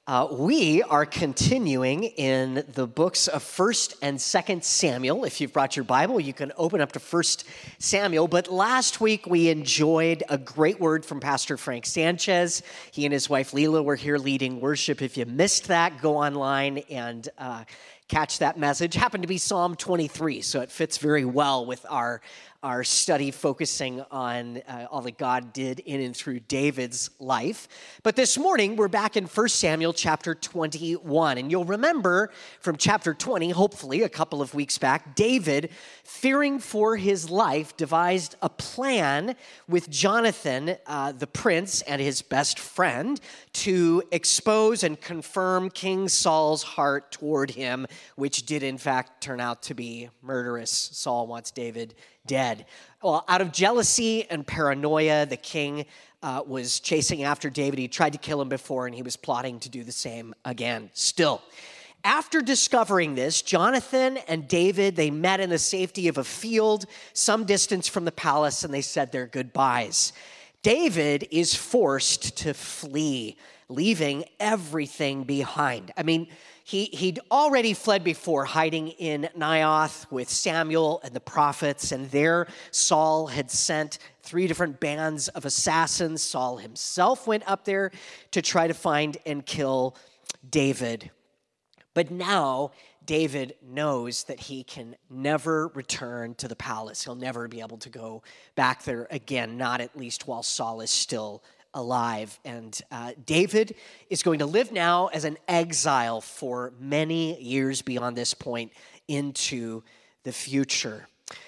We are continuing in the books of 1st and 2nd Samuel. If you've brought your Bible, you can open up to 1st Samuel. But last week, we enjoyed a great word from Pastor Frank Sanchez. He and his wife, Leela, were here leading worship. If you missed that, go online and catch that message. Happened to be Psalm 23, so it fits very well with our study focusing on all that God did in and through David's life. But this morning, we're back in 1 Samuel chapter 21. And you'll remember from chapter 20, hopefully a couple of weeks back, David, fearing for his life, devised a plan with Jonathan, the prince, and his best friend to expose and confirm King Saul's heart toward him, which did in fact turn out to be murderous. Saul wants David dead. Well, out of jealousy and paranoia, the king was chasing after David. He tried to kill him before, and he was plotting to do the same again still. After discovering this, Jonathan and David, they met in the safety of a field some distance from the palace, and they said their goodbyes. David is forced to flee, leaving everything behind. I mean, he'd already fled before, hiding in Naioth with Samuel and the prophets, and there Saul had sent 3 different bands of assassins. Saul himself went up there to try to find and kill David. But now David knows that he can never return to the palace. He'll never be able to go back there again, not at least while Saul is still alive. And David is going to live now as an exile for many years beyond this point into the future.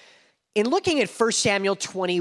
In looking at 1 Samuel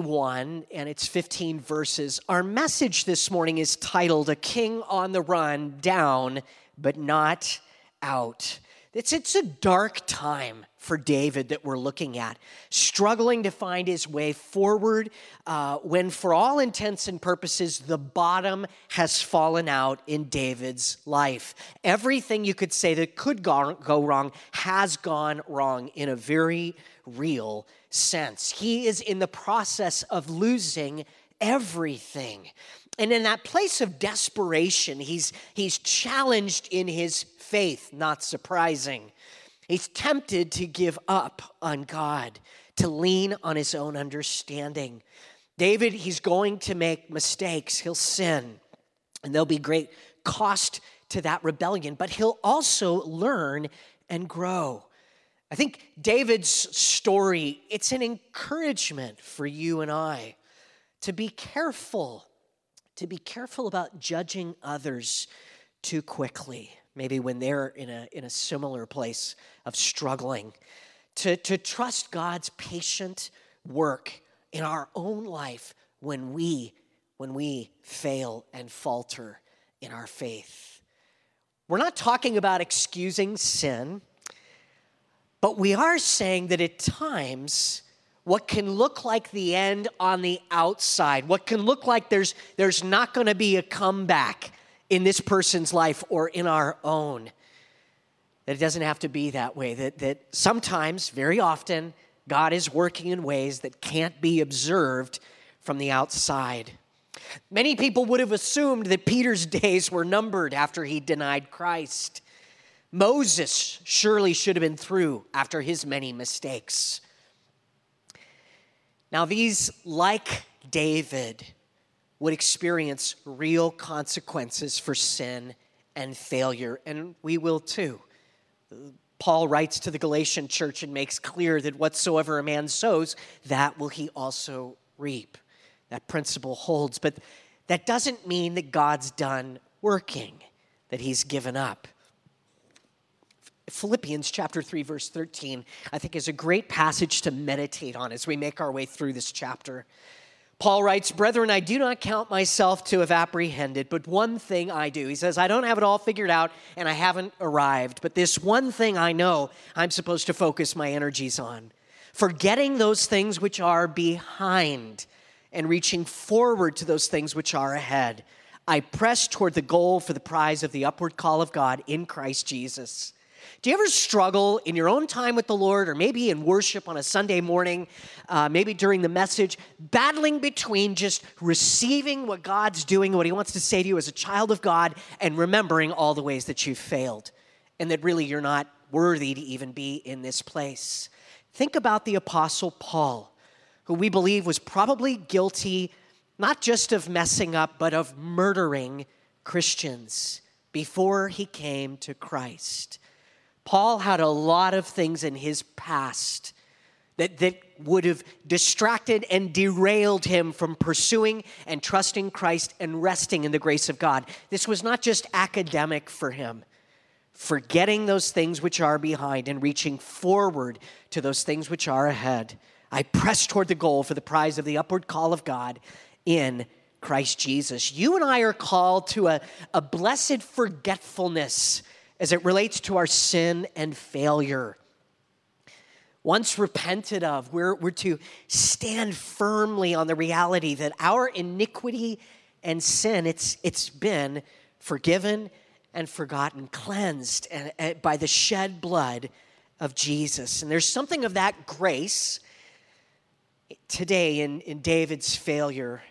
21 and its 15 verses, our message this morning is titled, "A King on the Run, Down, but Not Out." It's a dark time for David that we're looking at, struggling to find his way forward when, for all intents and purposes, the bottom has fallen out in David's life. Everything you could say that could go wrong has gone wrong in a very real sense. He is in the process of losing everything. And in that place of desperation, he's challenged in his faith, not surprising. He's tempted to give up on God, to lean on his own understanding. David, he's going to make mistakes. He'll sin, and there'll be great cost to that rebellion, but he'll also learn and grow. I think David's story, it's an encouragement for you and I to be careful about judging others too quickly, maybe when they're in a similar place of struggling, to trust God's patient work in our own life when we fail and falter in our faith. We're not talking about excusing sin, but we are saying that at times, what can look like the end on the outside, what can look like there's not going to be a comeback in this person's life or in our own, that it doesn't have to be that way, that sometimes, very often, God is working in ways that can't be observed from the outside. Many people would have assumed that Peter's days were numbered after he denied Christ. Moses surely should have been through after his many mistakes. Now, these, like David, would experience real consequences for sin and failure, and we will too. Paul writes to the Galatian church and makes clear that whatsoever a man sows, that will he also reap. That principle holds, but that doesn't mean that God's done working, that he's given up. Philippians chapter 3, verse 13, I think is a great passage to meditate on as we make our way through this chapter. Paul writes, "Brethren, I do not count myself to have apprehended, but one thing I do." He says, I don't have it all figured out and I haven't arrived, but this one thing I know I'm supposed to focus my energies on. Forgetting those things which are behind and reaching forward to those things which are ahead. I press toward the goal for the prize of the upward call of God in Christ Jesus. Do you ever struggle in your own time with the Lord, or maybe in worship on a Sunday morning, maybe during the message, battling between just receiving what God's doing, what he wants to say to you as a child of God, and remembering all the ways that you've failed, and that really you're not worthy to even be in this place? Think about the Apostle Paul, who we believe was probably guilty not just of messing up, but of murdering Christians before he came to Christ. Paul had a lot of things in his past that would have distracted and derailed him from pursuing and trusting Christ and resting in the grace of God. This was not just academic for him, forgetting those things which are behind and reaching forward to those things which are ahead. I press toward the goal for the prize of the upward call of God in Christ Jesus. You and I are called to a blessed forgetfulness as it relates to our sin and failure. Once repented of, we're to stand firmly on the reality that our iniquity and sin, it's been forgiven and forgotten, cleansed and by the shed blood of Jesus. And there's something of that grace today in David's failure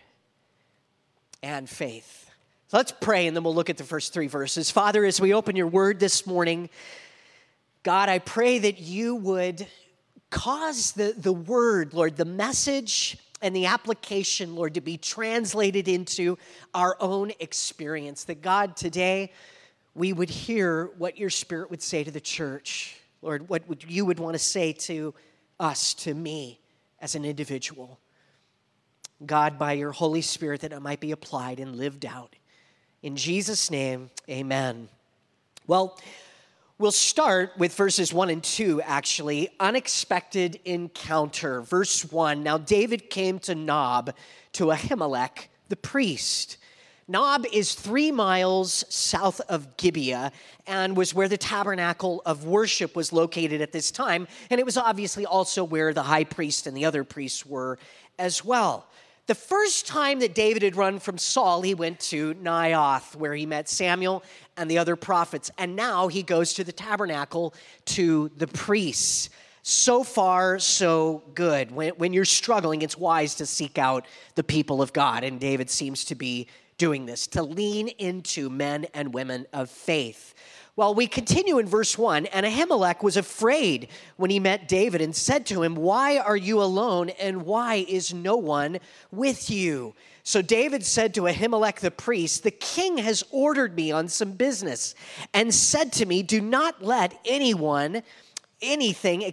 and faith. So let's pray, and then we'll look at the first three verses. Father, as we open your word this morning, God, I pray that you would cause the word, Lord, the message and the application, Lord, to be translated into our own experience. That, God, today we would hear what your Spirit would say to the church. Lord, what you would want to say to us, to me, as an individual. God, by your Holy Spirit, that it might be applied and lived out. In Jesus' name, amen. Well, we'll start with verses 1 and 2, actually. Unexpected encounter. Verse 1, now David came to Nob, to Ahimelech, the priest. Nob is 3 miles south of Gibeah and was where the tabernacle of worship was located at this time. And it was obviously also where the high priest and the other priests were as well. The first time that David had run from Saul, he went to Naioth, where he met Samuel and the other prophets. And now he goes to the tabernacle to the priests. So far, so good. When you're struggling, it's wise to seek out the people of God. And David seems to be doing this, to lean into men and women of faith. Well, we continue in verse 1, and Ahimelech was afraid when he met David and said to him, why are you alone, and why is no one with you? So David said to Ahimelech the priest, the king has ordered me on some business and said to me, do not let anyone know anything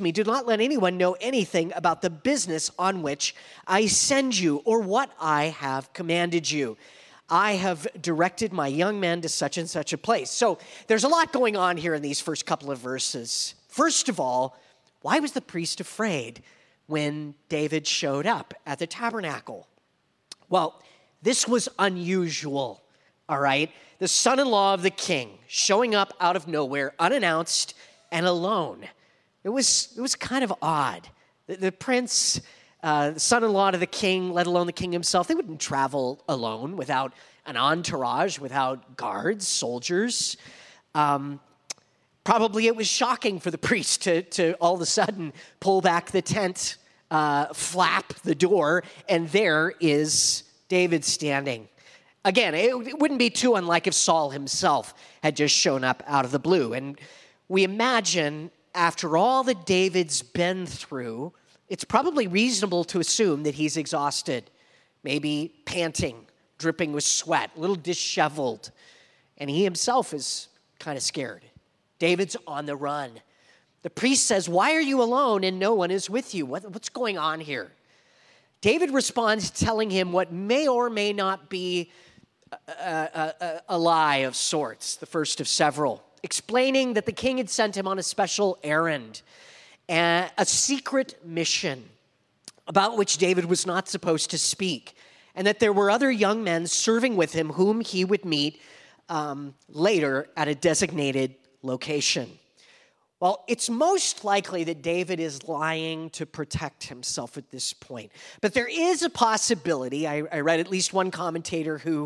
about the business on which I send you or what I have commanded you. I have directed my young men to such and such a place. So there's a lot going on here in these first couple of verses. First of all, why was the priest afraid when David showed up at the tabernacle? Well, this was unusual, all right? The son-in-law of the king showing up out of nowhere, unannounced and alone. It was kind of odd. The prince, the son-in-law to the king, let alone the king himself, they wouldn't travel alone without an entourage, without guards, soldiers. Probably it was shocking for the priest to all of a sudden pull back the tent, flap the door, and there is David standing. Again, it wouldn't be too unlike if Saul himself had just shown up out of the blue. And we imagine, after all that David's been through, it's probably reasonable to assume that he's exhausted, maybe panting, dripping with sweat, a little disheveled. And he himself is kind of scared. David's on the run. The priest says, why are you alone and no one is with you? What's going on here? David responds telling him what may or may not be a lie of sorts, the first of several, explaining that the king had sent him on a special errand, a secret mission about which David was not supposed to speak, and that there were other young men serving with him whom he would meet later at a designated location. Well, it's most likely that David is lying to protect himself at this point. But there is a possibility, I read at least one commentator who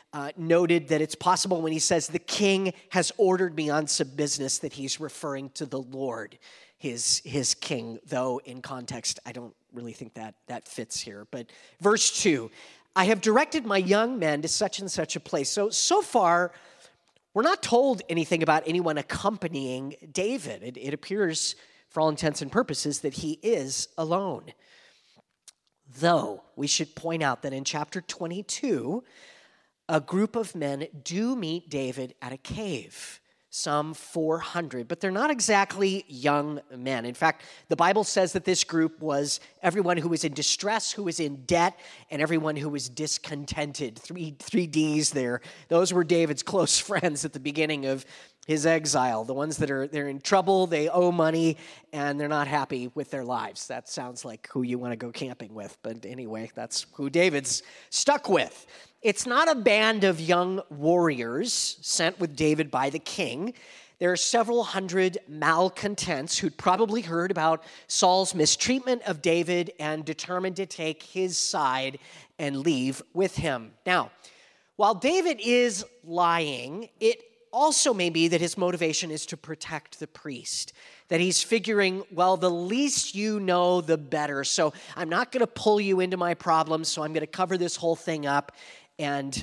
noted that it's possible when he says, the king has ordered me on some business, that he's referring to the Lord, his king, though in context, I don't really think that fits here. But verse 2, I have directed my young men to such and such a place. So far, we're not told anything about anyone accompanying David. It appears, for all intents and purposes, that he is alone. Though, we should point out that in chapter 22, a group of men do meet David at a cave, some 400, but they're not exactly young men. In fact, the Bible says that this group was everyone who was in distress, who was in debt, and everyone who was discontented. Three Ds there. Those were David's close friends at the beginning of his exile. The ones that they're in trouble, they owe money, and they're not happy with their lives. That sounds like who you want to go camping with. But anyway, that's who David's stuck with. It's not a band of young warriors sent with David by the king. There are several hundred malcontents who'd probably heard about Saul's mistreatment of David and determined to take his side and leave with him. Now, while David is lying, it also may be that his motivation is to protect the priest, that he's figuring, well, the least you know, the better. So I'm not going to pull you into my problems, so I'm going to cover this whole thing up and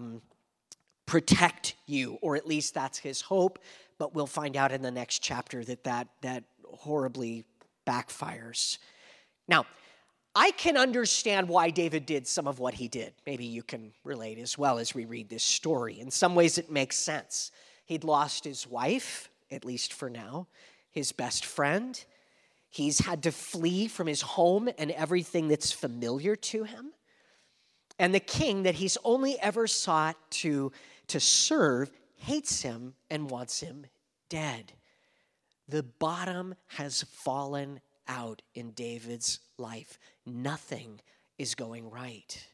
protect you, or at least that's his hope. But we'll find out in the next chapter that horribly backfires. Now, I can understand why David did some of what he did. Maybe you can relate as well as we read this story. In some ways, it makes sense. He'd lost his wife, at least for now, his best friend. He's had to flee from his home and everything that's familiar to him. And the king that he's only ever sought to serve hates him and wants him dead. The bottom has fallen out in David's life. Nothing is going right.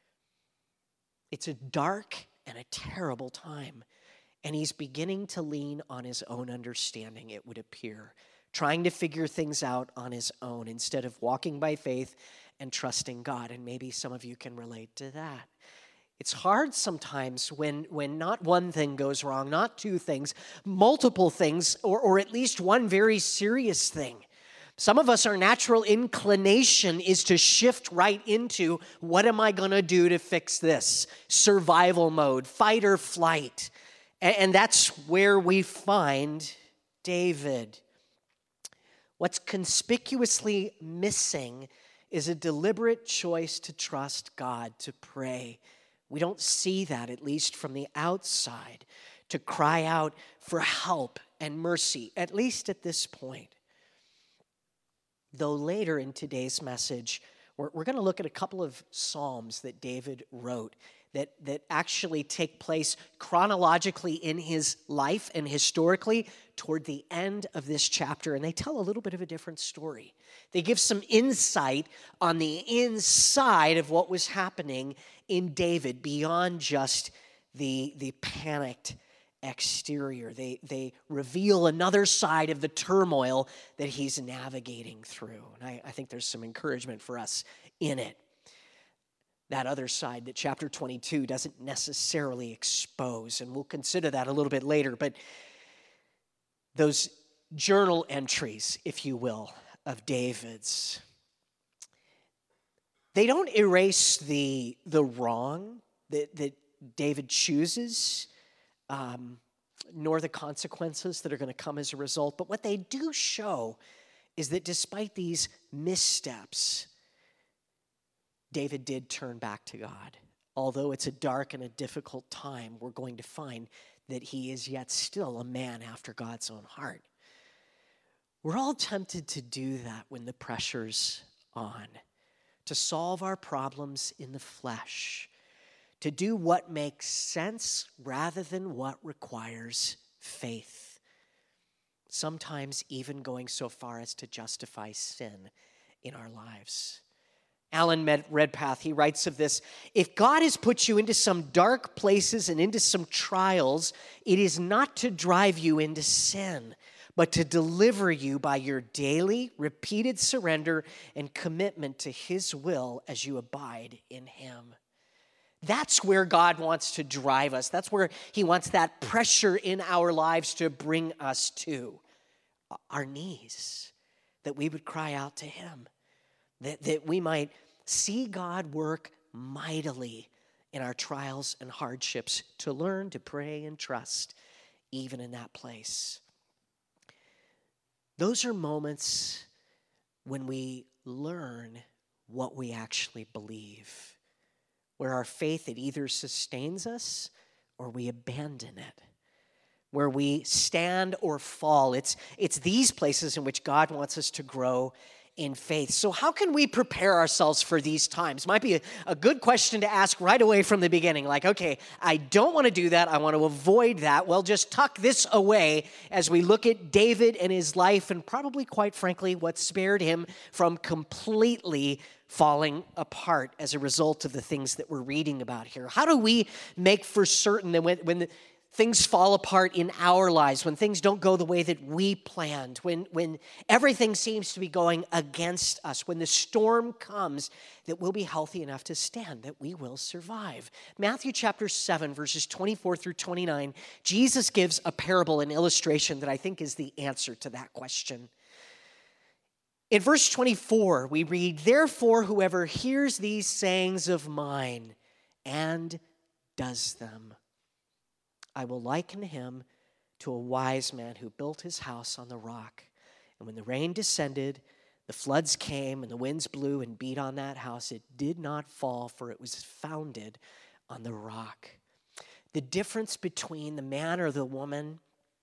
It's a dark and a terrible time, and he's beginning to lean on his own understanding, it would appear, trying to figure things out on his own instead of walking by faith and trusting God. And maybe some of you can relate to that. It's hard sometimes when not one thing goes wrong, not two things, multiple things, or at least one very serious thing. Some of us, our natural inclination is to shift right into, what am I going to do to fix this? Survival mode, fight or flight. And that's where we find David. What's conspicuously missing is a deliberate choice to trust God, to pray. We don't see that, at least from the outside, to cry out for help and mercy, at least at this point. Though later in today's message, we're going to look at a couple of psalms that David wrote that actually take place chronologically in his life and historically toward the end of this chapter, and they tell a little bit of a different story. They give some insight on the inside of what was happening in David beyond just the panicked exterior. They reveal another side of the turmoil that he's navigating through, and I think there's some encouragement for us in it. That other side that chapter 22 doesn't necessarily expose, and we'll consider that a little bit later, but those journal entries, if you will, of David's, they don't erase the wrong that David chooses, nor the consequences that are going to come as a result, but what they do show is that despite these missteps, David did turn back to God. Although it's a dark and a difficult time, we're going to find that he is yet still a man after God's own heart. We're all tempted to do that when the pressure's on, to solve our problems in the flesh, to do what makes sense rather than what requires faith. Sometimes even going so far as to justify sin in our lives. Alan Redpath, he writes of this, if God has put you into some dark places and into some trials, it is not to drive you into sin, but to deliver you by your daily, repeated surrender and commitment to his will as you abide in him. That's where God wants to drive us. That's where he wants that pressure in our lives to bring us to. Our knees, that we would cry out to him, that we might see God work mightily in our trials and hardships, to learn to pray and trust even in that place. Those are moments when we learn what we actually believe, where our faith, it either sustains us or we abandon it, where we stand or fall. It's these places in which God wants us to grow in faith. So how can we prepare ourselves for these times? Might be a good question to ask right away from the beginning. Like, okay, I don't want to do that. I want to avoid that. Well, just tuck this away as we look at David and his life, and probably, quite frankly, what spared him from completely falling apart as a result of the things that we're reading about here. How do we make for certain that when things fall apart in our lives, when things don't go the way that we planned, when everything seems to be going against us, when the storm comes, that we'll be healthy enough to stand, that we will survive? Matthew chapter 7, verses 24 through 29, Jesus gives a parable, an illustration that I think is the answer to that question. In verse 24, we read, "Therefore, whoever hears these sayings of mine and does them, I will liken him to a wise man who built his house on the rock. And when the rain descended, the floods came, and the winds blew and beat on that house, it did not fall, for it was founded on the rock." The difference between the man or the woman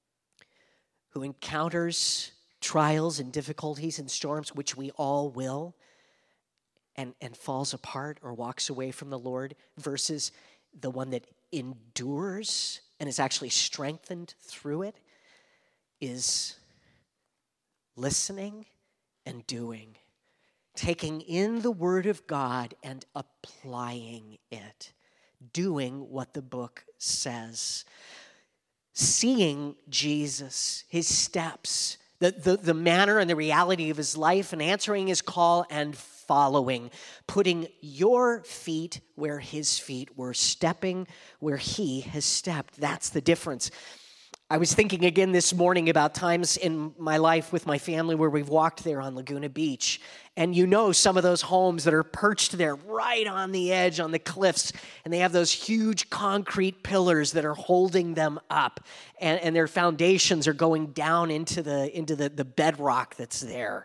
who encounters trials and difficulties and storms, which we all will, and falls apart or walks away from the Lord, versus the one that endures and is actually strengthened through it, is listening and doing, taking in the Word of God and applying it, doing what the book says, seeing Jesus, his steps, the manner and the reality of his life, and answering his call and following, putting your feet where his feet were, stepping where he has stepped. That's the difference. I was thinking again this morning about times in my life with my family where we've walked there on Laguna Beach. And you know some of those homes that are perched there right on the edge, on the cliffs, and they have those huge concrete pillars that are holding them up. And their foundations are going down into the bedrock that's there.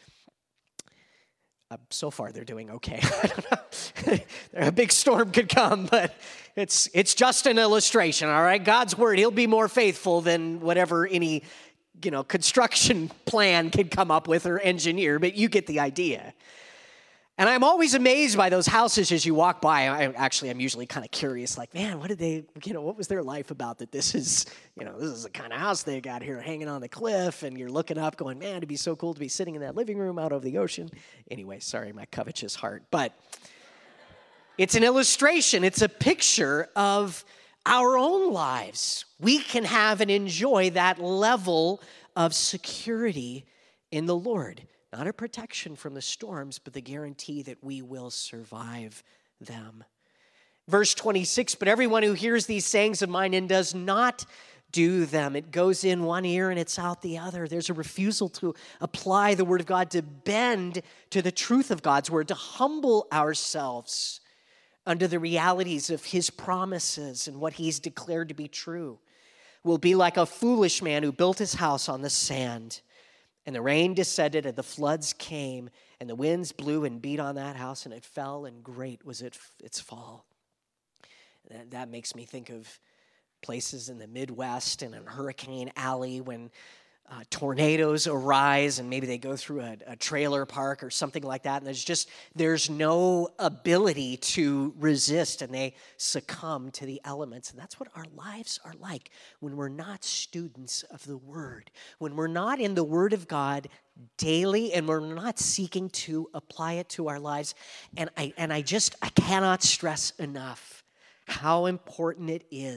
So far, they're doing okay. I don't know. A big storm could come, but it's just an illustration, all right? God's word, he'll be more faithful than whatever any, construction plan could come up with or engineer, but you get the idea. And I'm always amazed by those houses as you walk by. I'm usually kind of curious, like, man, what was their life about that this is the kind of house they got here hanging on the cliff, and you're looking up going, man, it'd be so cool to be sitting in that living room out over the ocean. Anyway, sorry, my covetous heart. But it's an illustration. It's a picture of our own lives. We can have and enjoy that level of security in the Lord. Not a protection from the storms, but the guarantee that we will survive them. Verse 26, "But everyone who hears these sayings of mine and does not do them," it goes in one ear and it's out the other. There's a refusal to apply the word of God, to bend to the truth of God's word, to humble ourselves under the realities of his promises and what he's declared to be true. We'll be like a foolish man who built his house on the sand. And the rain descended, and the floods came, and the winds blew and beat on that house, and it fell, and great was its fall. That makes me think of places in the Midwest and in Hurricane Alley when tornadoes arise, and maybe they go through a trailer park or something like that, and there's no ability to resist, and they succumb to the elements. And that's what our lives are like when we're not students of the Word, when we're not in the Word of God daily, and we're not seeking to apply it to our lives. And I cannot stress enough how important it is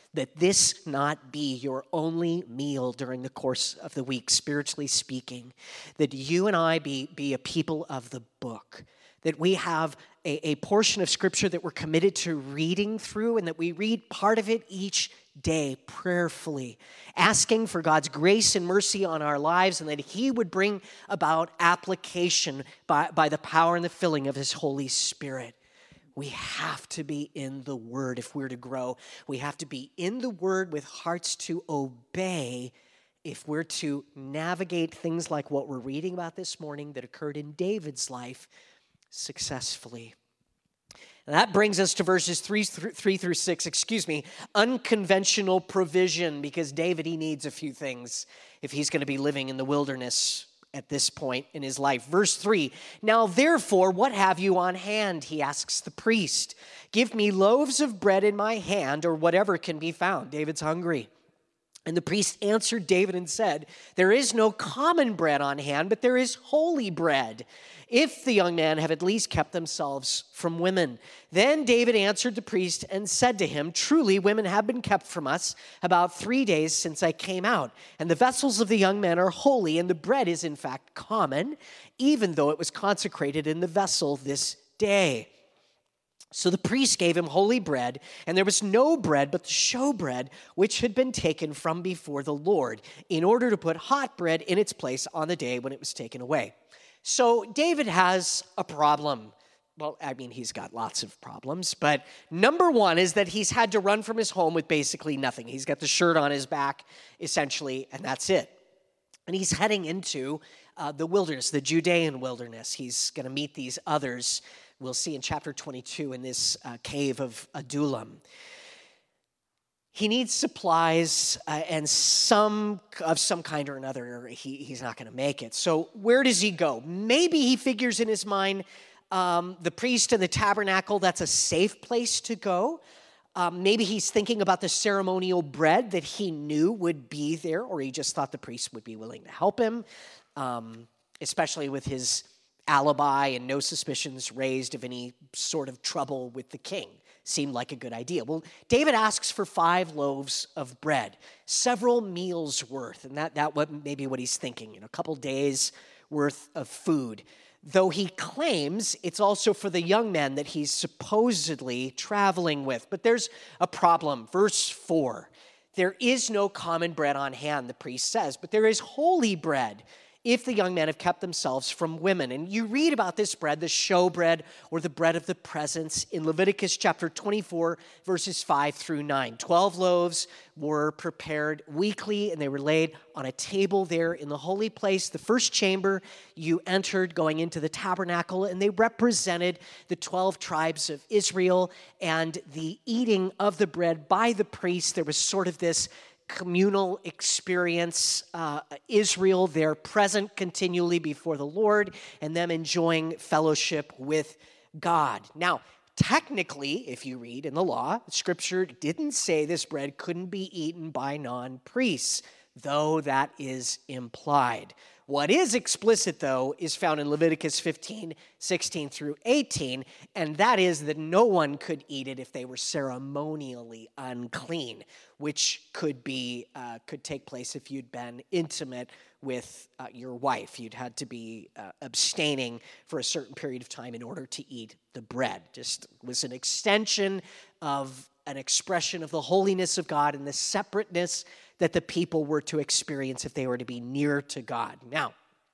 that this not be your only meal during the course of the week, spiritually speaking, that you and I be a people of the book, that we have a portion of Scripture that we're committed to reading through, and that we read part of it each day prayerfully, asking for God's grace and mercy on our lives, and that He would bring about application by the power and the filling of His Holy Spirit. We have to be in the Word if we're to grow. We have to be in the Word with hearts to obey if we're to navigate things like what we're reading about this morning that occurred in David's life successfully. And that brings us to verses 3 through 6, unconventional provision, because David, he needs a few things if he's going to be living in the wilderness at this point in his life. Verse 3, now therefore, what have you on hand? He asks the priest. Give me loaves of bread in my hand, or whatever can be found. David's hungry. And the priest answered David and said, there is no common bread on hand, but there is holy bread, if the young men have at least kept themselves from women. Then David answered the priest and said to him, truly, women have been kept from us about 3 days since I came out. And the vessels of the young men are holy, and the bread is in fact common, even though it was consecrated in the vessel this day. So the priest gave him holy bread, and there was no bread but the showbread, which had been taken from before the Lord, in order to put hot bread in its place on the day when it was taken away. So David has a problem. Well, I mean, he's got lots of problems, but number one is that he's had to run from his home with basically nothing. He's got the shirt on his back, essentially, and that's it. And he's heading into the wilderness, the Judean wilderness. He's going to meet these others we'll see in chapter 22 in this cave of Adullam. He needs supplies and some kind or another. He's not going to make it. So where does he go? Maybe he figures in his mind the priest and the tabernacle, that's a safe place to go. Maybe he's thinking about the ceremonial bread that he knew would be there, or he just thought the priest would be willing to help him, especially with his alibi and no suspicions raised of any sort of trouble with the king. Seemed like a good idea. Well, David asks for 5 loaves of bread, several meals worth, and that may be what he's thinking, a couple days worth of food. Though he claims it's also for the young men that he's supposedly traveling with. But there's a problem. Verse 4, there is no common bread on hand, the priest says, but there is holy bread, if the young men have kept themselves from women. And you read about this bread, the showbread, or the bread of the presence, in Leviticus chapter 24, verses 5 through 9. 12 loaves were prepared weekly, and they were laid on a table there in the holy place, the first chamber you entered going into the tabernacle, and they represented the 12 tribes of Israel. And the eating of the bread by the priest, there was sort of this communal experience, Israel there present continually before the Lord, and them enjoying fellowship with God. Now, technically, if you read in the law, Scripture didn't say this bread couldn't be eaten by non-priests, though that is implied. What is explicit, though, is found in Leviticus 15, 16 through 18, and that is that no one could eat it if they were ceremonially unclean, which could take place if you'd been intimate with your wife. You'd had to be abstaining for a certain period of time in order to eat the bread. Just was an extension of an expression of the holiness of God and the separateness that the people were to experience if they were to be near to God. Now,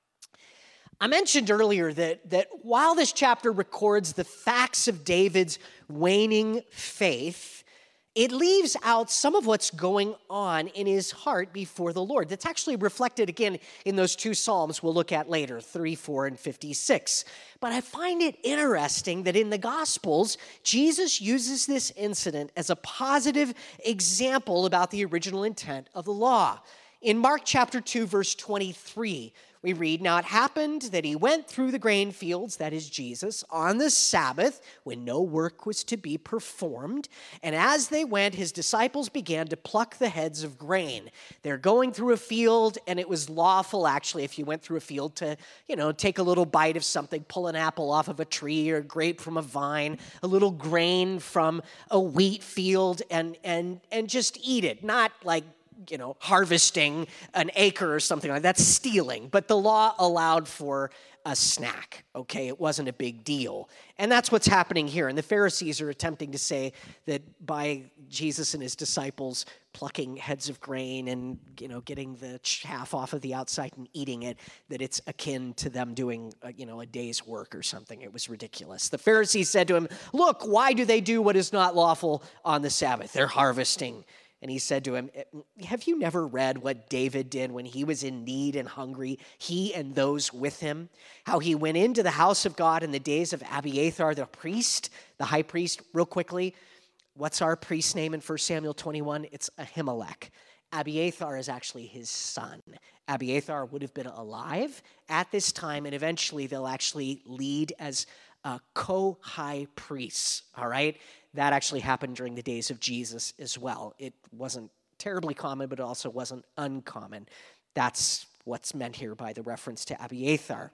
I mentioned earlier that while this chapter records the facts of David's waning faith, it leaves out some of what's going on in his heart before the Lord. That's actually reflected again in those 2 Psalms we'll look at later, 34 and 56. But I find it interesting that in the Gospels, Jesus uses this incident as a positive example about the original intent of the law. In Mark chapter 2, verse 23, We read, "Now it happened that he went through the grain fields," that is Jesus, "on the Sabbath when no work was to be performed. And as they went, his disciples began to pluck the heads of grain." They're going through a field, and it was lawful, actually, if you went through a field to, take a little bite of something, pull an apple off of a tree or a grape from a vine, a little grain from a wheat field, and just eat it. Not like harvesting an acre or something like that. That's stealing. But the law allowed for a snack, okay? It wasn't a big deal. And that's what's happening here. And the Pharisees are attempting to say that by Jesus and his disciples plucking heads of grain and, getting the chaff off of the outside and eating it, that it's akin to them doing, a day's work or something. It was ridiculous. The Pharisees said to him, "Look, why do they do what is not lawful on the Sabbath? They're harvesting." And he said to him, "Have you never read what David did when he was in need and hungry, he and those with him? How he went into the house of God in the days of Abiathar the priest," the high priest. Real quickly, what's our priest's name in 1 Samuel 21? It's Ahimelech. Abiathar is actually his son. Abiathar would have been alive at this time, and eventually they'll actually lead as co-high priests, all right? That actually happened during the days of Jesus as well. It wasn't terribly common, but it also wasn't uncommon. That's what's meant here by the reference to Abiathar.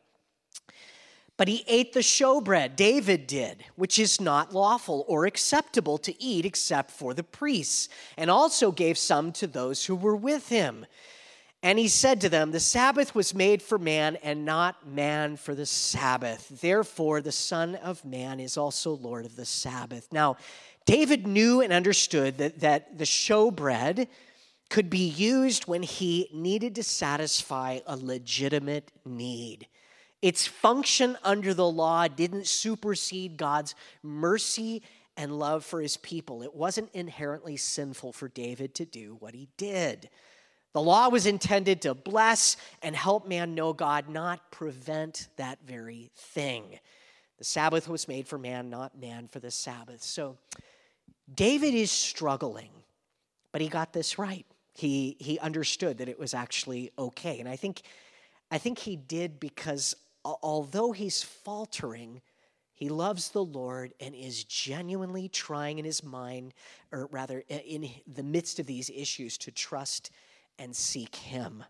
But he ate the showbread, David did, which is not lawful or acceptable to eat except for the priests, and also gave some to those who were with him. And he said to them, "The Sabbath was made for man, and not man for the Sabbath. Therefore, the Son of Man is also Lord of the Sabbath." Now, David knew and understood that the showbread could be used when he needed to satisfy a legitimate need. Its function under the law didn't supersede God's mercy and love for his people. It wasn't inherently sinful for David to do what he did. The law was intended to bless and help man know God, not prevent that very thing. The Sabbath was made for man, not man for the Sabbath. So David is struggling, but he got this right. He understood that it was actually okay. And I think he did because although he's faltering, he loves the Lord and is genuinely trying in his mind, or rather in the midst of these issues, to trust and seek him.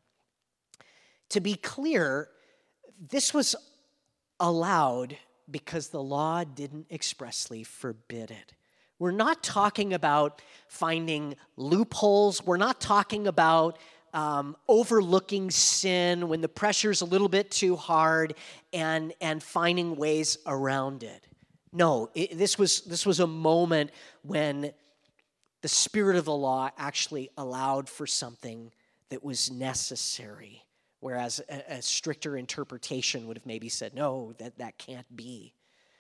To be clear, this was allowed because the law didn't expressly forbid it. We're not talking about finding loopholes. We're not talking about overlooking sin when the pressure's a little bit too hard and finding ways around it. No, this was a moment when the spirit of the law actually allowed for something that was necessary, whereas a stricter interpretation would have maybe said, no, that can't be.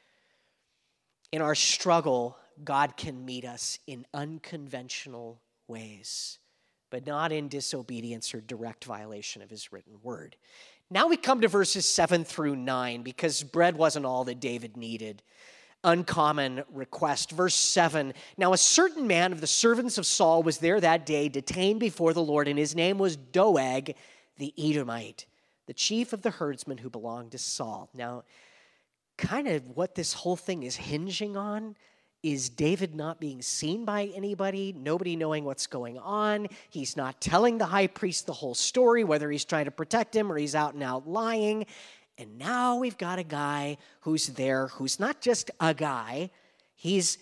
In our struggle, God can meet us in unconventional ways, but not in disobedience or direct violation of his written word. Now we come to verses 7 through 9, because bread wasn't all that David needed. Uncommon request. Verse 7, "Now a certain man of the servants of Saul was there that day, detained before the Lord, and his name was Doeg the Edomite, the chief of the herdsmen who belonged to Saul." Now, kind of what this whole thing is hinging on is David not being seen by anybody, nobody knowing what's going on. He's not telling the high priest the whole story, whether he's trying to protect him or he's out and out lying. And now we've got a guy who's there, who's not just a guy, he's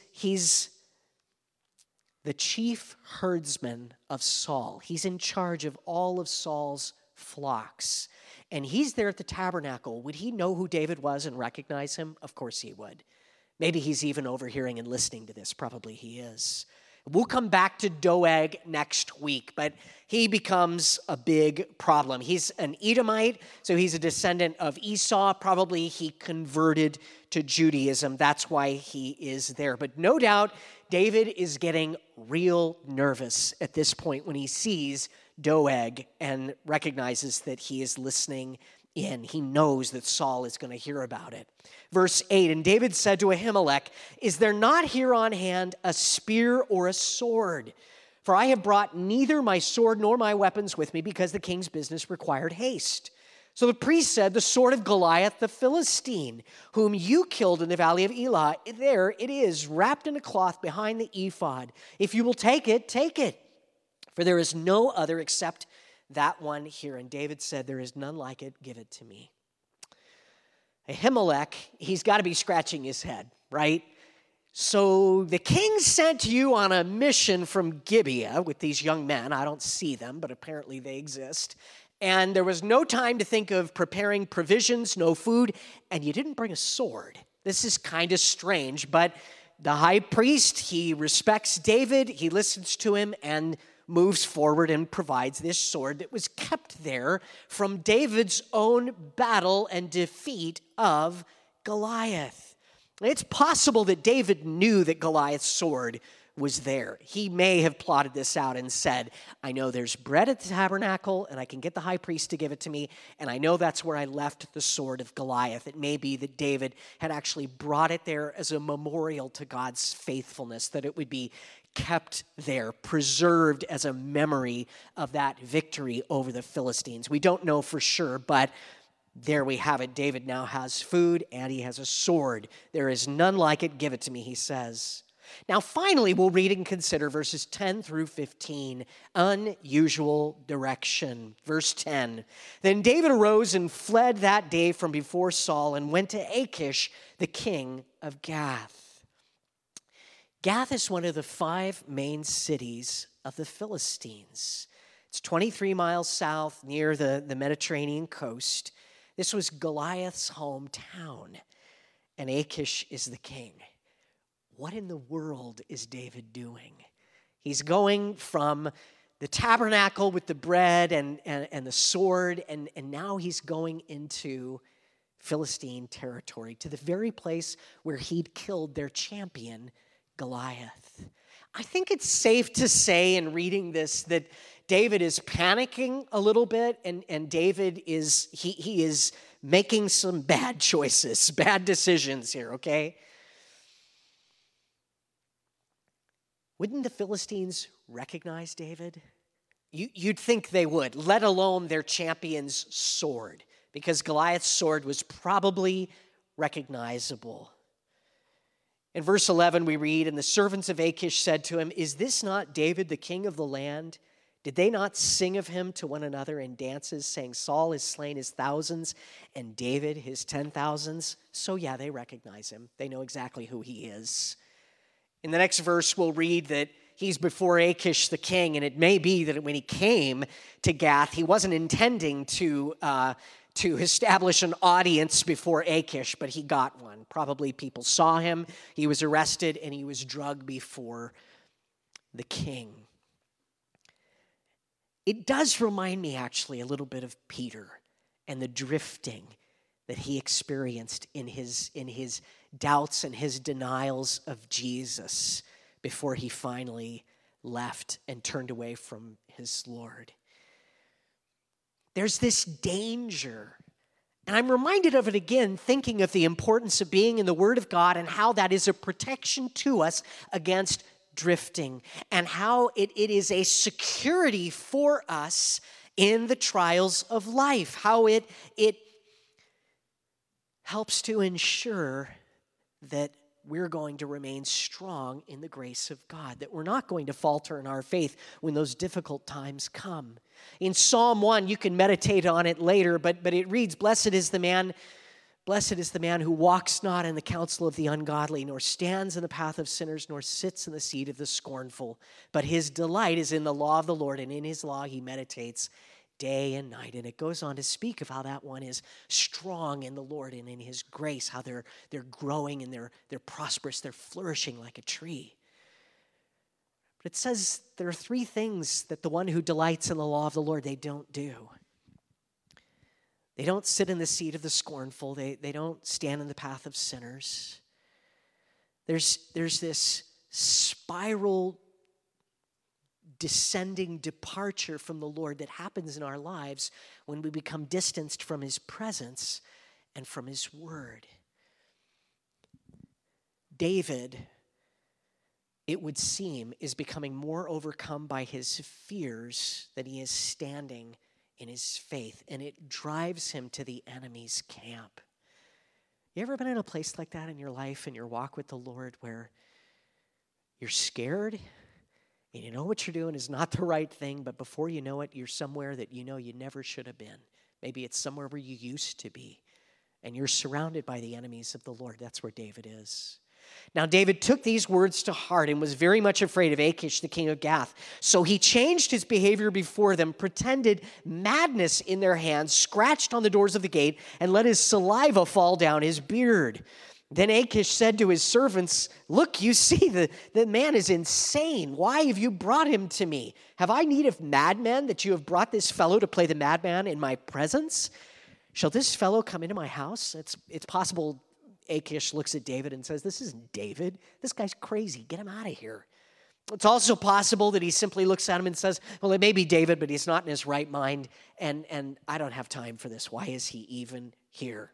the chief herdsman of Saul. He's in charge of all of Saul's flocks. And he's there at the tabernacle. Would he know who David was and recognize him? Of course he would. Maybe he's even overhearing and listening to this. Probably he is. We'll come back to Doeg next week, but he becomes a big problem. He's an Edomite, so he's a descendant of Esau. Probably he converted to Judaism. That's why he is there. But no doubt, David is getting real nervous at this point when he sees Doeg and recognizes that he is listening in. He knows that Saul is going to hear about it. Verse 8, "And David said to Ahimelech, 'Is there not here on hand a spear or a sword? For I have brought neither my sword nor my weapons with me, because the king's business required haste.' So the priest said, the sword of Goliath the Philistine, whom you killed in the valley of Elah, there it is, wrapped in a cloth behind the ephod. If you will take it, take it. For there is no other except that one here. And David said, there is none like it, give it to me. Ahimelech, he's got to be scratching his head, right? So the king sent you on a mission from Gibeah with these young men. I don't see them, but apparently they exist. And there was no time to think of preparing provisions, no food, and you didn't bring a sword. This is kind of strange, but the high priest, he respects David, he listens to him, and moves forward and provides this sword that was kept there from David's own battle and defeat of Goliath. It's possible that David knew that Goliath's sword was there. He may have plotted this out and said, I know there's bread at the tabernacle, and I can get the high priest to give it to me, and I know that's where I left the sword of Goliath. It may be that David had actually brought it there as a memorial to God's faithfulness, that it would be kept there, preserved as a memory of that victory over the Philistines. We don't know for sure, but there we have it. David now has food, and he has a sword. There is none like it. Give it to me, he says. Now, finally, we'll read and consider verses 10 through 15, unusual direction. Verse 10, then David arose and fled that day from before Saul and went to Achish, the king of Gath. Gath is one of the 5 main cities of the Philistines. It's 23 miles south near the Mediterranean coast. This was Goliath's hometown, and Achish is the king. What in the world is David doing? He's going from the tabernacle with the bread and the sword, and now he's going into Philistine territory, to the very place where he'd killed their champion, Goliath. I think it's safe to say in reading this that David is panicking a little bit, and David is he is making some bad choices, bad decisions here, okay? Wouldn't the Philistines recognize David? You'd think they would, let alone their champion's sword, because Goliath's sword was probably recognizable. In verse 11 we read, and the servants of Achish said to him, is this not David, the king of the land? Did they not sing of him to one another in dances, saying, Saul has slain his thousands and David his 10,000s? So yeah, they recognize him. They know exactly who he is. In the next verse, we'll read that he's before Achish the king, and it may be that when he came to Gath, he wasn't intending to establish an audience before Achish, but he got one. Probably people saw him, he was arrested, and he was drugged before the king. It does remind me actually a little bit of Peter and the drifting that he experienced in his doubts and his denials of Jesus before he finally left and turned away from his Lord. There's this danger, and I'm reminded of it again, thinking of the importance of being in the Word of God and how that is a protection to us against drifting, and how it is a security for us in the trials of life, how it helps to ensure that we're going to remain strong in the grace of God, that we're not going to falter in our faith when those difficult times come. In Psalm 1, you can meditate on it later, but it reads, Blessed is the man who walks not in the counsel of the ungodly, nor stands in the path of sinners, nor sits in the seat of the scornful. But his delight is in the law of the Lord, and in his law he meditates day and night. And it goes on to speak of how that one is strong in the Lord and in his grace, how they're growing and they're prosperous, they're flourishing like a tree. But it says there are 3 things that the one who delights in the law of the Lord, they don't do. They don't sit in the seat of the scornful. They don't stand in the path of sinners. There's this spiral descending departure from the Lord that happens in our lives when we become distanced from his presence and from his word. David, it would seem, is becoming more overcome by his fears that he is standing in his faith, and it drives him to the enemy's camp. You ever been in a place like that in your life, in your walk with the Lord, where you're scared and you know what you're doing is not the right thing, but before you know it, you're somewhere that you know you never should have been. Maybe it's somewhere where you used to be, and you're surrounded by the enemies of the Lord. That's where David is. Now, David took these words to heart and was very much afraid of Achish, the king of Gath. So he changed his behavior before them, pretended madness in their hands, scratched on the doors of the gate, and let his saliva fall down his beard. Then Achish said to his servants, "Look, you see, the man is insane. Why have you brought him to me? Have I need of madmen that you have brought this fellow to play the madman in my presence? Shall this fellow come into my house?" It's possible Achish looks at David and says, "This isn't David. This guy's crazy. Get him out of here." It's also possible that he simply looks at him and says, "Well, it may be David, but he's not in his right mind, and I don't have time for this. Why is he even here?"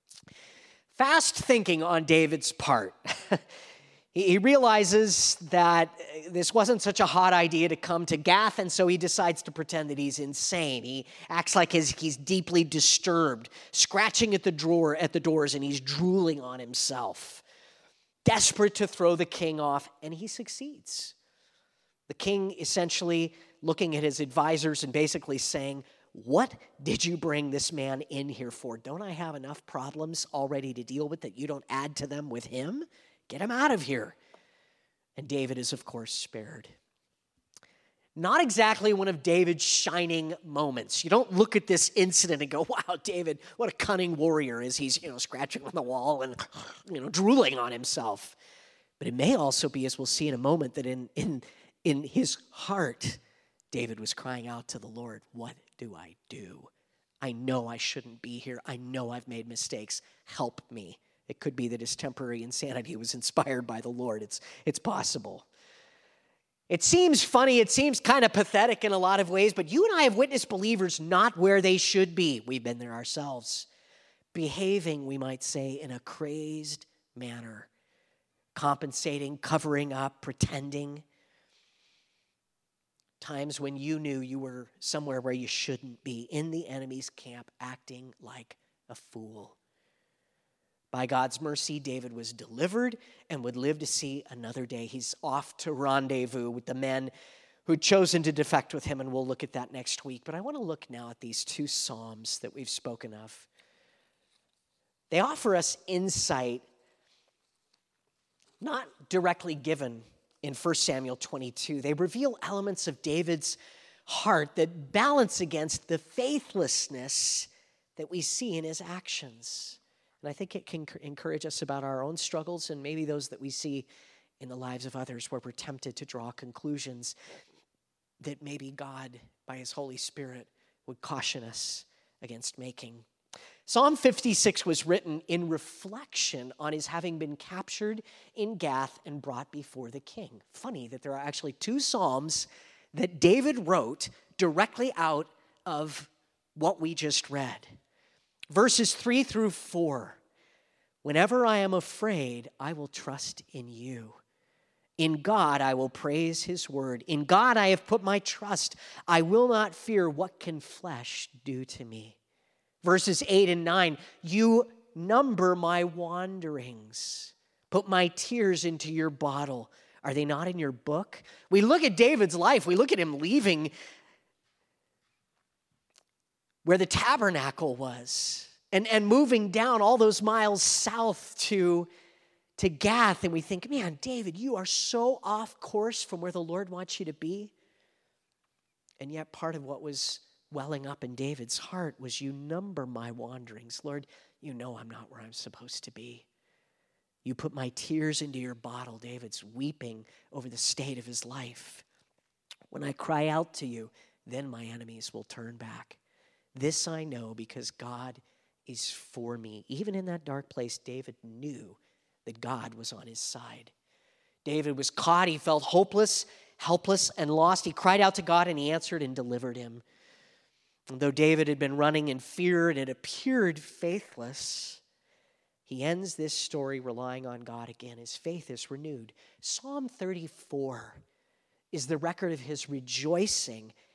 Fast thinking on David's part. He realizes that this wasn't such a hot idea to come to Gath, and so he decides to pretend that he's insane. He acts like he's deeply disturbed, scratching at the doors, and he's drooling on himself, desperate to throw the king off, and he succeeds. The king essentially looking at his advisors and basically saying, "What did you bring this man in here for? Don't I have enough problems already to deal with that you don't add to them with him? Get him out of here." And David is, of course, spared. Not exactly one of David's shining moments. You don't look at this incident and go, "Wow, David, what a cunning warrior," as he's, scratching on the wall and, drooling on himself. But it may also be, as we'll see in a moment, that in his heart, David was crying out to the Lord, "What do I do? I know I shouldn't be here. I know I've made mistakes. Help me." It could be that his temporary insanity was inspired by the Lord. It's possible. It seems funny. It seems kind of pathetic in a lot of ways, but you and I have witnessed believers not where they should be. We've been there ourselves. Behaving, we might say, in a crazed manner. Compensating, covering up, pretending. Times when you knew you were somewhere where you shouldn't be, in the enemy's camp, acting like a fool. By God's mercy, David was delivered and would live to see another day. He's off to rendezvous with the men who'd chosen to defect with him, and we'll look at that next week. But I want to look now at these two Psalms that we've spoken of. They offer us insight not directly given in 1 Samuel 22. They reveal elements of David's heart that balance against the faithlessness that we see in his actions. And I think it can encourage us about our own struggles and maybe those that we see in the lives of others, where we're tempted to draw conclusions that maybe God, by his Holy Spirit, would caution us against making. Psalm 56 was written in reflection on his having been captured in Gath and brought before the king. Funny that there are actually two psalms that David wrote directly out of what we just read. Verses 3 through 4. "Whenever I am afraid, I will trust in you. In God I will praise his word. In God I have put my trust. I will not fear. What can flesh do to me?" Verses 8 and 9. "You number my wanderings. Put my tears into your bottle. Are they not in your book?" We look at David's life. We look at him leaving where the tabernacle was, and moving down all those miles south to Gath, and we think, man, David, you are so off course from where the Lord wants you to be. And yet part of what was welling up in David's heart was, "You number my wanderings. Lord, you know I'm not where I'm supposed to be. You put my tears into your bottle." David's weeping over the state of his life. "When I cry out to you, then my enemies will turn back. This I know because God is for me." Even in that dark place, David knew that God was on his side. David was caught. He felt hopeless, helpless, and lost. He cried out to God, and he answered and delivered him. And though David had been running in fear and it appeared faithless, he ends this story relying on God again. His faith is renewed. Psalm 34 is the record of his rejoicing,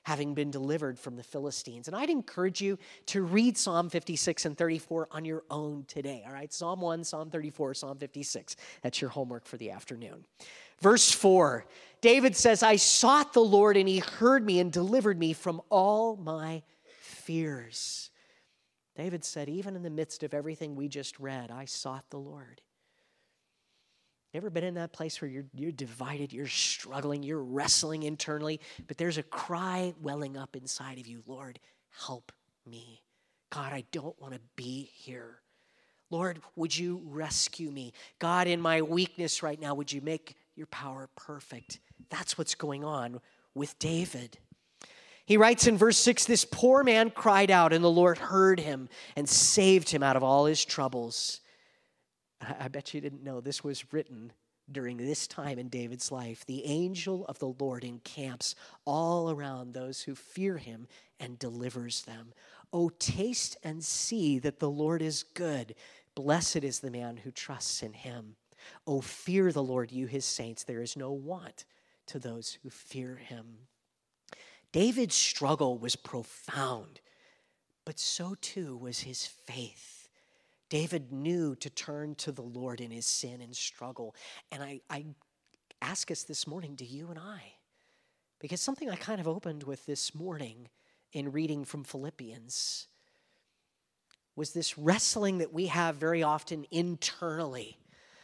having been delivered from the Philistines. And I'd encourage you to read Psalm 56 and 34 on your own today, all right? Psalm 1, Psalm 34, Psalm 56. That's your homework for the afternoon. Verse 4, David says, I sought the Lord, and he heard me and delivered me from all my fears. David said, even in the midst of everything we just read, I sought the Lord. You ever been in that place where you're divided, you're struggling, you're wrestling internally, but there's a cry welling up inside of you, Lord, help me. God, I don't want to be here. Lord, would you rescue me? God, in my weakness right now, would you make your power perfect? That's what's going on with David. He writes in verse 6, this poor man cried out, and the Lord heard him and saved him out of all his troubles. I bet you didn't know this was written during this time in David's life. The angel of the Lord encamps all around those who fear him and delivers them. Oh, taste and see that the Lord is good. Blessed is the man who trusts in him. Oh, fear the Lord, you his saints. There is no want to those who fear him. David's struggle was profound, but so too was his faith. David knew to turn to the Lord in his sin and struggle. And I ask us this morning, do you and I? Because something I kind of opened with this morning in reading from Philippians was this wrestling that we have very often internally,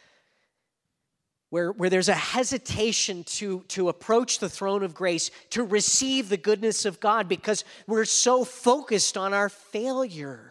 where there's a hesitation to approach the throne of grace, to receive the goodness of God because we're so focused on our failure.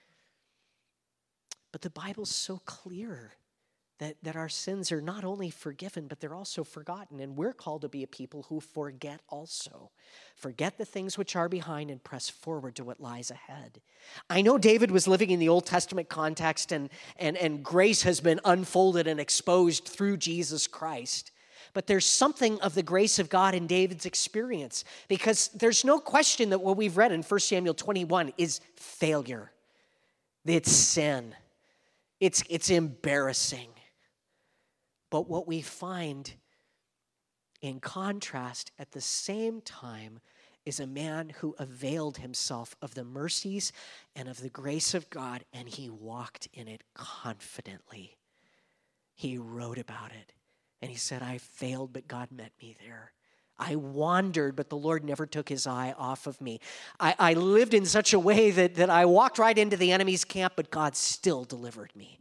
But the Bible's so clear that our sins are not only forgiven, but they're also forgotten. And we're called to be a people who forget also. Forget the things which are behind and press forward to what lies ahead. I know David was living in the Old Testament context, and grace has been unfolded and exposed through Jesus Christ. But there's something of the grace of God in David's experience, because there's no question that what we've read in 1 Samuel 21 is failure. It's sin. It's embarrassing. But what we find in contrast at the same time is a man who availed himself of the mercies and of the grace of God, and he walked in it confidently. He wrote about it, and he said, I failed, but God met me there. I wandered, but the Lord never took his eye off of me. I lived in such a way that I walked right into the enemy's camp, but God still delivered me.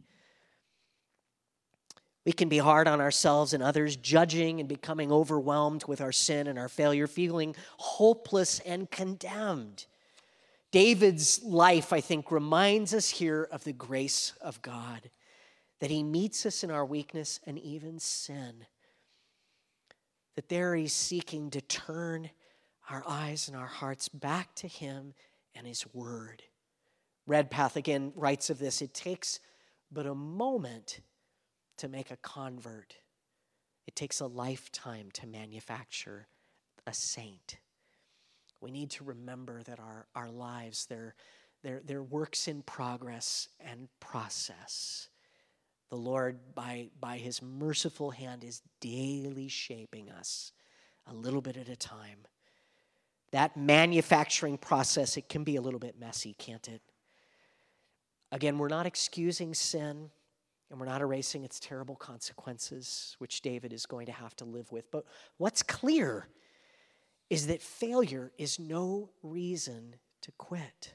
We can be hard on ourselves and others, judging and becoming overwhelmed with our sin and our failure, feeling hopeless and condemned. David's life, I think, reminds us here of the grace of God, that he meets us in our weakness and even sin. That there he's seeking to turn our eyes and our hearts back to him and his word. Redpath again writes of this, it takes but a moment to make a convert. It takes a lifetime to manufacture a saint. We need to remember that our lives, they're works in progress and process. The Lord, by his merciful hand, is daily shaping us a little bit at a time. That manufacturing process, it can be a little bit messy, can't it? Again, we're not excusing sin, and we're not erasing its terrible consequences, which David is going to have to live with. But what's clear is that failure is no reason to quit.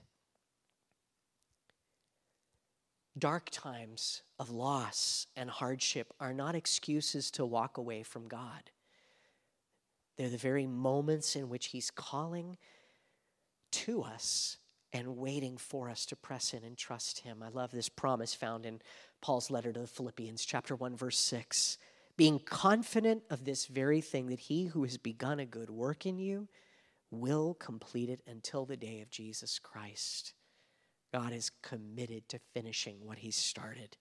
Dark times of loss and hardship are not excuses to walk away from God. They're the very moments in which he's calling to us and waiting for us to press in and trust him. I love this promise found in Paul's letter to the Philippians, chapter 1, verse 6. Being confident of this very thing, that he who has begun a good work in you will complete it until the day of Jesus Christ. God is committed to finishing what he's started.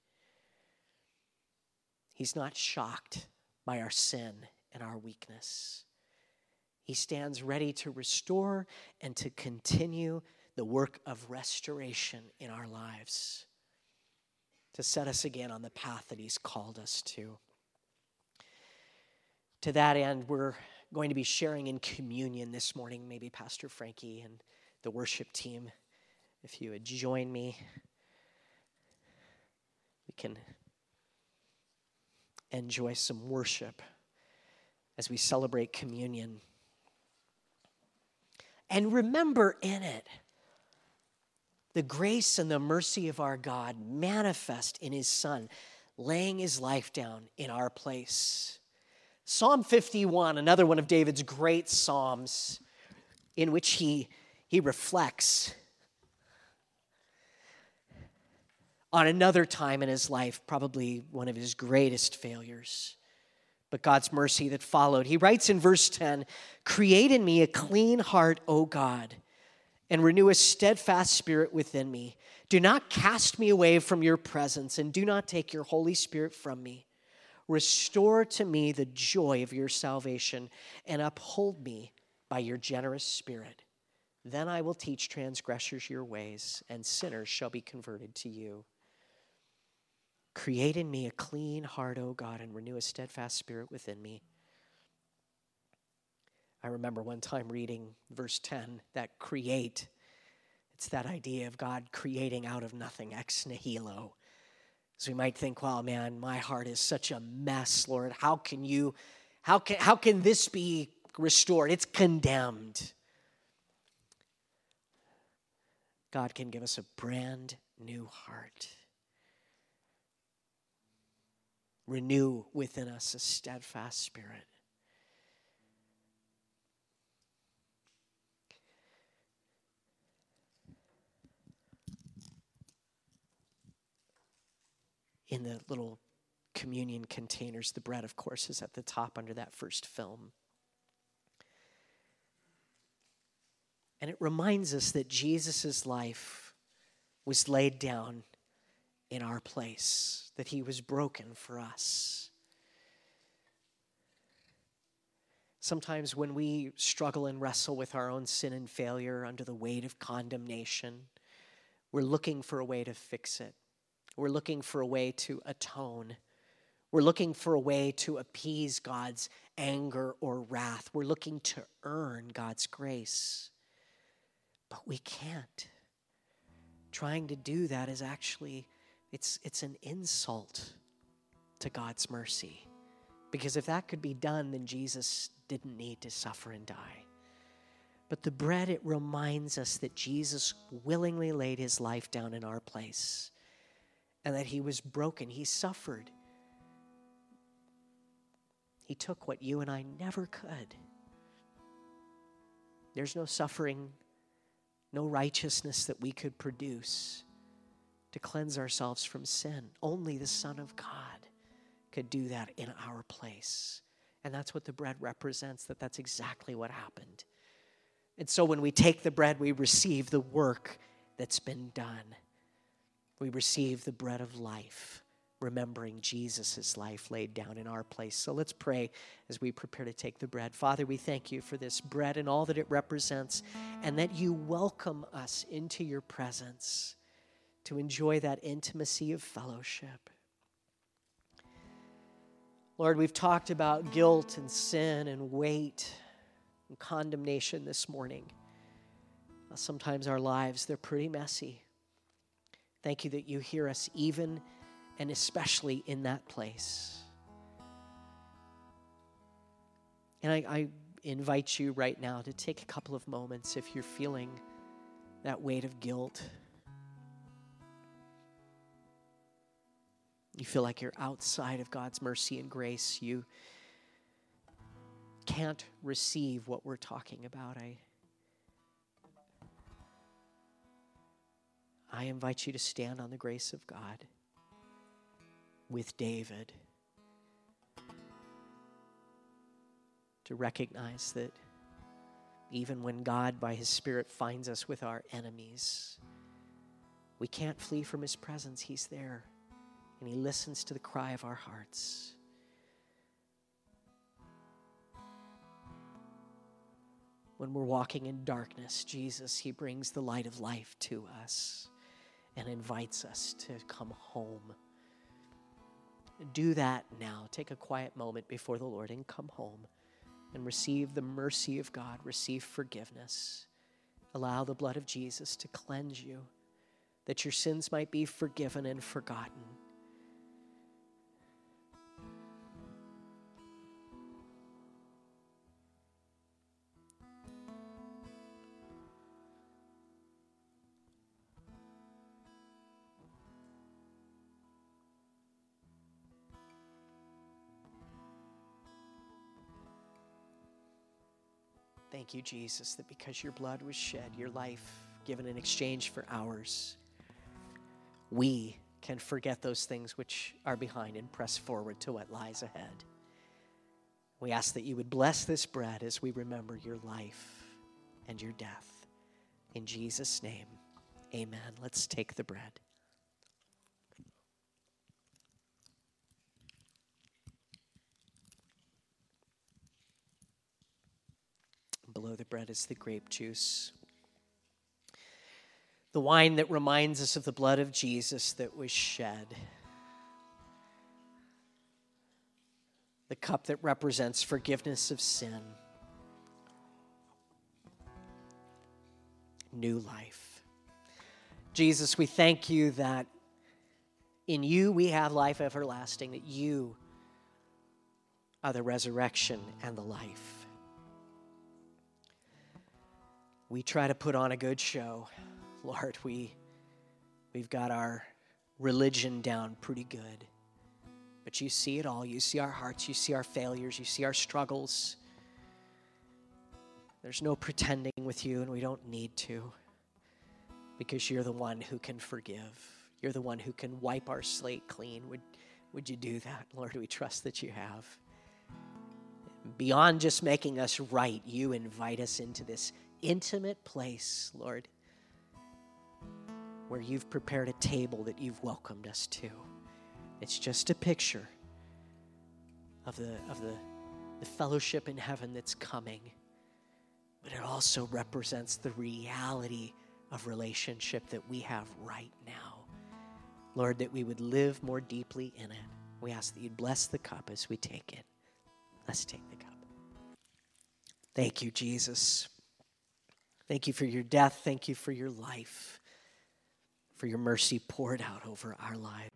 He's not shocked by our sin and our weakness. He stands ready to restore and to continue the work of restoration in our lives, to set us again on the path that he's called us to. To that end, we're going to be sharing in communion this morning. Maybe Pastor Frankie and the worship team, if you would join me, we can enjoy some worship as we celebrate communion. And remember in it the grace and the mercy of our God manifest in his Son, laying his life down in our place. Psalm 51, another one of David's great psalms, in which he reflects on another time in his life, probably one of his greatest failures, but God's mercy that followed. He writes in verse 10, "Create in me a clean heart, O God, and renew a steadfast spirit within me. Do not cast me away from your presence, and do not take your Holy Spirit from me. Restore to me the joy of your salvation, and uphold me by your generous spirit. Then I will teach transgressors your ways, and sinners shall be converted to you. Create in me a clean heart, O God, and renew a steadfast spirit within me." I remember one time reading verse 10, that create, it's that idea of God creating out of nothing, ex nihilo. So we might think, well, man, my heart is such a mess, Lord. How can this be restored? It's condemned. God can give us a brand new heart. Renew within us a steadfast spirit. In the little communion containers, the bread, of course, is at the top under that first film. And it reminds us that Jesus' life was laid down in our place, that he was broken for us. Sometimes when we struggle and wrestle with our own sin and failure under the weight of condemnation, we're looking for a way to fix it. We're looking for a way to atone. We're looking for a way to appease God's anger or wrath. We're looking to earn God's grace. But we can't. Trying to do that is actually, it's an insult to God's mercy. Because if that could be done, then Jesus didn't need to suffer and die. But the bread, it reminds us that Jesus willingly laid his life down in our place. And that he was broken. He suffered. He took what you and I never could. There's no suffering, no righteousness that we could produce to cleanse ourselves from sin. Only the Son of God could do that in our place. And that's what the bread represents, that's exactly what happened. And so when we take the bread, we receive the work that's been done. We receive the bread of life, remembering Jesus' life laid down in our place. So let's pray as we prepare to take the bread. Father, we thank you for this bread and all that it represents, and that you welcome us into your presence to enjoy that intimacy of fellowship. Lord, we've talked about guilt and sin and weight and condemnation this morning. Sometimes our lives, they're pretty messy. Thank you that you hear us even and especially in that place. And I invite you right now to take a couple of moments if you're feeling that weight of guilt. You feel like you're outside of God's mercy and grace. You can't receive what we're talking about. I invite you to stand on the grace of God with David, to recognize that even when God, by his Spirit, finds us with our enemies, we can't flee from his presence. He's there, and he listens to the cry of our hearts. When we're walking in darkness, Jesus, he brings the light of life to us and invites us to come home. Do that now. Take a quiet moment before the Lord and come home and receive the mercy of God. Receive forgiveness. Allow the blood of Jesus to cleanse you, that your sins might be forgiven and forgotten. Thank you, Jesus, that because your blood was shed, your life given in exchange for ours, we can forget those things which are behind and press forward to what lies ahead. We ask that you would bless this bread as we remember your life and your death. In Jesus' name, amen. Let's take the bread. Below the bread is the grape juice. The wine that reminds us of the blood of Jesus that was shed. The cup that represents forgiveness of sin. New life. Jesus, we thank you that in you we have life everlasting, that you are the resurrection and the life. We try to put on a good show. Lord, we've got our religion down pretty good. But you see it all. You see our hearts. You see our failures. You see our struggles. There's no pretending with you, and we don't need to, because you're the one who can forgive. You're the one who can wipe our slate clean. Would you do that? Lord, we trust that you have. Beyond just making us right, you invite us into this intimate place, Lord, where you've prepared a table that you've welcomed us to. It's just a picture of the fellowship in heaven that's coming, but it also represents the reality of relationship that we have right now. Lord, that we would live more deeply in it. We ask that you'd bless the cup as we take it. Let's take the cup. Thank you, Jesus. Thank you for your death. Thank you for your life, for your mercy poured out over our lives.